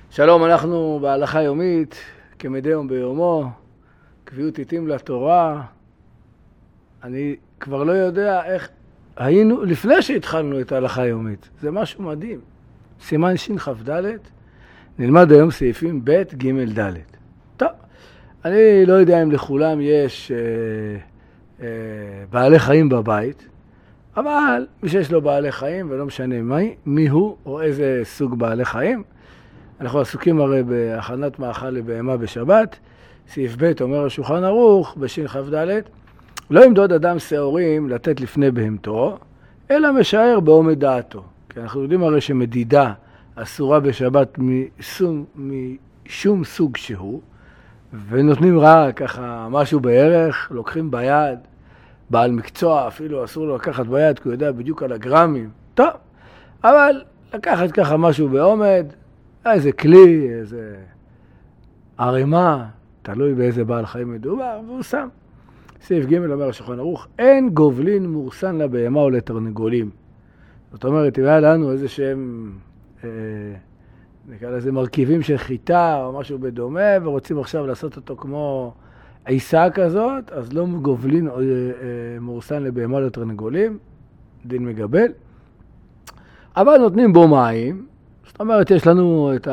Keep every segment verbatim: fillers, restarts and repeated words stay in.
שלום, אנחנו בהלכה יומית, כמדי יום ביומו, קביעות עיתים לתורה. אני כבר לא יודע איך היינו לפני שהתחלנו את ההלכה היומית. זה משהו מדהים. סימן שכ"ד, נלמד היום סעיפים ב' ג' ד'. טוב, אני לא יודע אם לכולם יש אה, אה, בעלי חיים בבית, אבל מי שיש לו בעלי חיים, ולא משנה מי, מי הוא או איזה סוג בעלי חיים, אנחנו עסוקים הרי בהכנת מאכל לבהמה בשבת. סעיף ב' אומר השולחן ערוך בשכ"ד, לא ימדוד אדם שעורים לתת לפני בהמתו, אלא משער בעומד דעתו. כי אנחנו יודעים הרי שמדידה אסורה בשבת משום, משום סוג שהוא, ונותנים רק ככה משהו בערך, לוקחים ביד, בעל מקצוע אפילו אסור לו לקחת ביד, כי הוא יודע בדיוק על הגרמים. טוב, אבל לקחת ככה משהו בעומד, איזה כלי, איזה ערימה, תלוי באיזה בעל חיים מדובר, והוא שם. סעיף ג' אומר השולחן ערוך, אין גובלין מורסן לבהמה או לתרנגולים. זאת אומרת, אם היה לנו איזה שהם, אה, נקרא לזה מרכיבים של חיטה או משהו בדומה, ורוצים עכשיו לעשות אותו כמו עיסה כזאת, אז לא גובלין או אה, מורסן לבהמה או לתרנגולים, דין מגבל. אבל נותנים בו מים, זאת אומרת, יש לנו את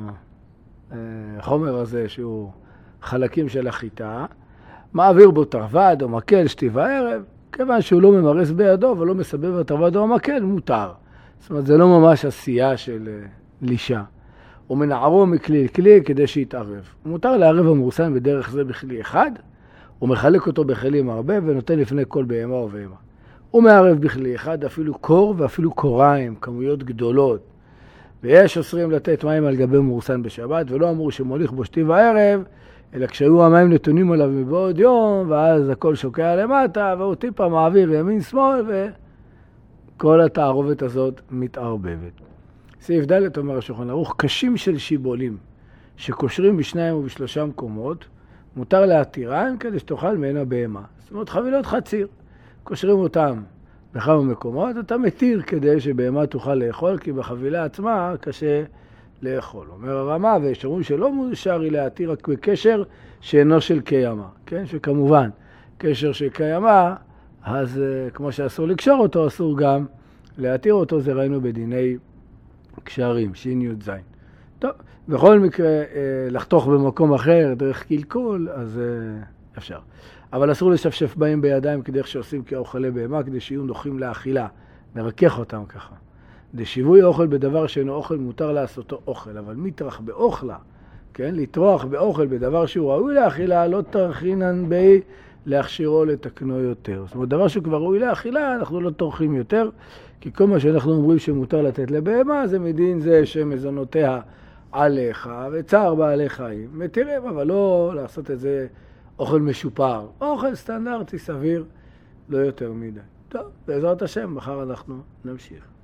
החומר הזה שהוא חלקים של החיטה, מעביר בו תרווד או מקל שתי וערב, כיוון שהוא לא ממרס בידו ולא מסבב התרווד או המקל, מותר. זאת אומרת, זה לא ממש עשייה של לישה. הוא מנערו מכלי לכלי כדי שיתערב. מותר לערב המורסן בדרך זה בכלי אחד, הוא מחלק אותו בכלים הרבה ונותן לפני כל בהמה ובהמה. הוא מערב בכלי אחד אפילו קור ואפילו קוריים, כמויות גדולות. ויש אוסרים לתת מים על גבי מורסן בשבת, ולא אמרו שמוליך בו שתי וערב, אלא כשהיו המים נתונים עליו מבעוד יום, ואז הכל שוקע למטה, והוא טיפה מעביר ימין-שמאל, וכל התערובת הזאת מתערבבת. סעיף ד' אומר השולחן ערוך, קשים של שיבולים, שקושרים בשניים ובשלושה מקומות, מותר להתירן כדי שתאכל מהן הבהמה. זאת אומרת, חבילות חציר, קושרים אותם בכמה מקומות, אתה מתיר כדי שבהמה תוכל לאכול, כי בחבילה עצמה קשה לאכול. אומר הרמה, ויש אומרים שלא מושר היא להתיר רק בקשר שאינו של קיימה. כן? שכמובן, קשר של קיימה, אז כמו שאסור לקשור אותו, אסור גם להתיר אותו, זה ראינו בדיני קשרים, שין י' זין. טוב, בכל מקרה, לחתוך במקום אחר, דרך קלקול, אז אפשר. אבל אסור לשפשף בהם בידיים כדרך שעושים כאוכלי בהמה, כדי שיהיו נוחים לאכילה, נרכך אותם ככה. דשיווי אוכל בדבר שאינו אוכל, מותר לעשותו אוכל, אבל מטרח באוכלה, כן? לטרוח באוכל בדבר שהוא ראוי לאכילה, לא תרחינן בי להכשירו לתקנו יותר. זאת אומרת, דבר שהוא כבר ראוי לאכילה, אנחנו לא טורחים יותר, כי כל מה שאנחנו אומרים שמותר לתת לבהמה, זה מדין זה שמזונותיה עליך, וצער בעלי חיים. מתירים, אבל לא לעשות את זה אוכל משופר, אוכל סטנדרטי סביר, לא יותר מדי. טוב, בעזרת השם, מחר אנחנו נמשיך.